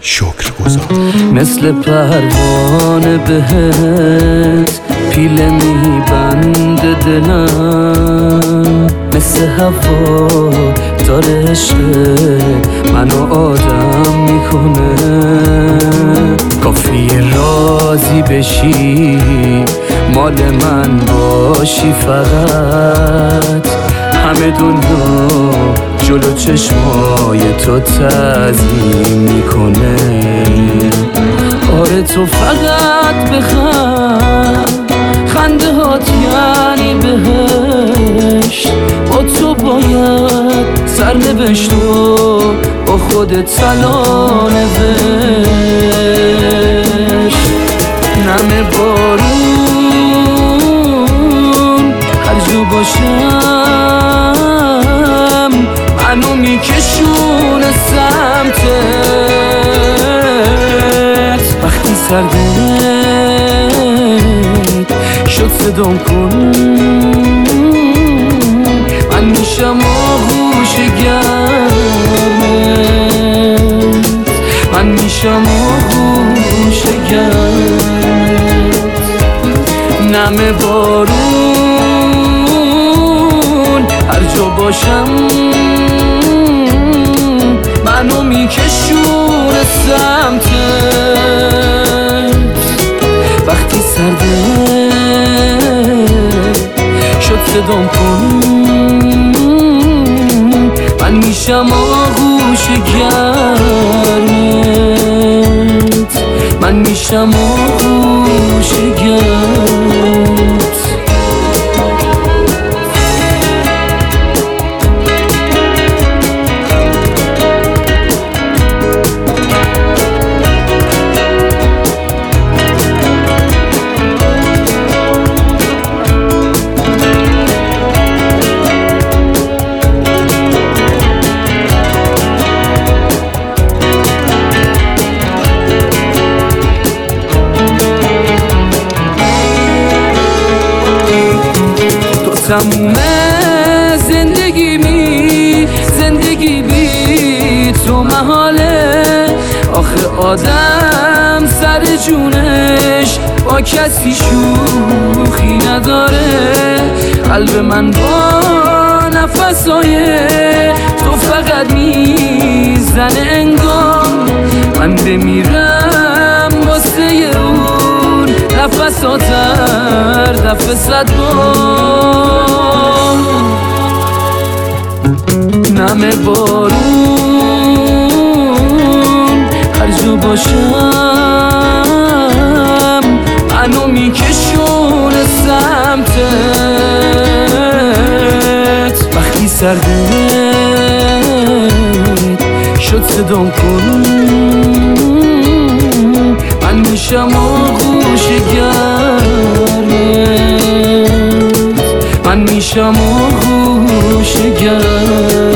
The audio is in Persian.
شکرگزار. مثل پروانه بهت پیله میبنده دلم، مثل هوا داره عشق منو آدم میکنه. کافی راضی بشی مال من باشی فقط، همه دنیا جلو چشمای تو تعظیم میکنه. آره تو فقط بخند، خنده هات یعنی بهشت، با تو باید سرنوشت رو با خودت سلا نوشت. نم بارون هر جو باشم منو میکشونه سمتت. وقتی سردت شد صدام کن، من میشم آغوش گرمت، من میشم آغوش گرمت. نم بارون هر جا باشم منو میکشونه سمتت. وقتی سردت شد صدام کن، من میشم آغوش گرمت، من میشم آغوش گرمت. تموم زندگی بی تو محاله. آخه آدم سر جونش با کسی شوخی نداره. قلب من با نفسای تو فقط میزنه انگار من بمیرم واسه اون نفساتر دفعه 100 بار. نم بارون هر جو باشم منو میکشونه سمتت. وقتی سردت شد صدام کن، من میشم آغوش گرمت، من میشم آغوش گرمت.